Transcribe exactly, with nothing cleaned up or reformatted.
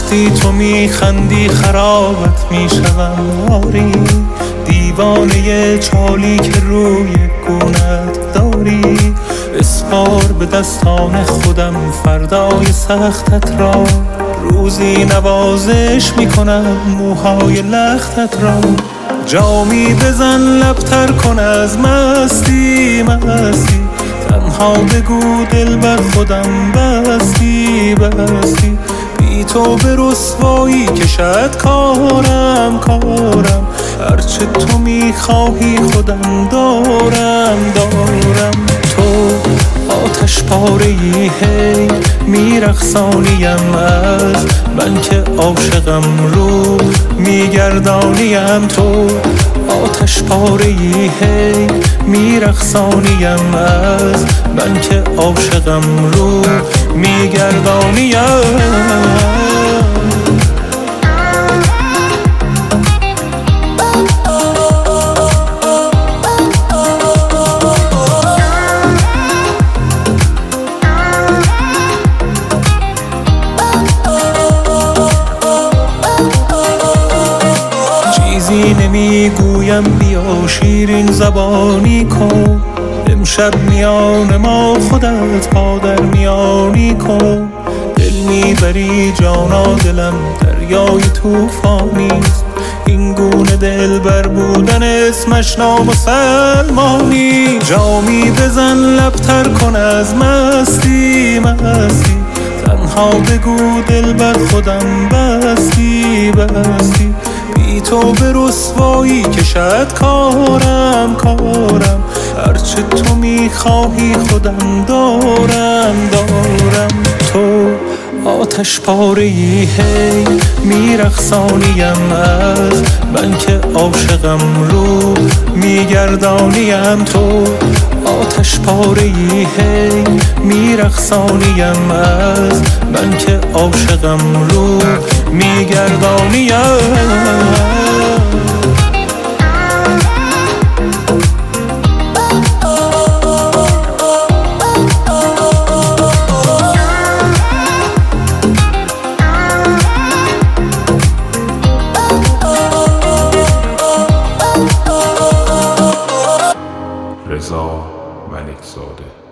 وقتی تو میخندی خرابت میشوم. آری دیوانه چالی که روی گونت داری، اسپار به دستان خودم فردای سختت را. روزی نوازش میکنم موهای لختت را. جامی بزن لبتر کن از مستی مستی، تنها بگو دل بر خودم بستی بستی. بی تو به رسوایی کشد کارم کارم، هرچه تو میخواهی خودم دارم دارم. تو آتش پاره‌ای هی میرقصانیم از من که عاشقم رو میگردانیم. تو آتش پاره‌ای هی میرقصانیم از من که عاشقم رو میگردانیم. چیزی نمیگویم بیا شیرین زبانی کن، امشب میان ما خودت پا در میانی کن. دل میبری جانا دلم دریای توفانیست، این گونه دل بر بودن اسمش نامسلمانی. جامی بزن لبتر کن از مستی مستی، تنها بگو دل بر خودم بستی بستی. بی تو به رسوایی کشد کارم کارم، هرچه تو میخواهی خودم دارم دارم. تو آتش پاره‌ای هی میرقصانیم از من که عاشقم رو میگردانیم. تو آتش پاره‌ای هی میرقصانیم از من که عاشقم رو میگردانیم. رضا ملک زاده.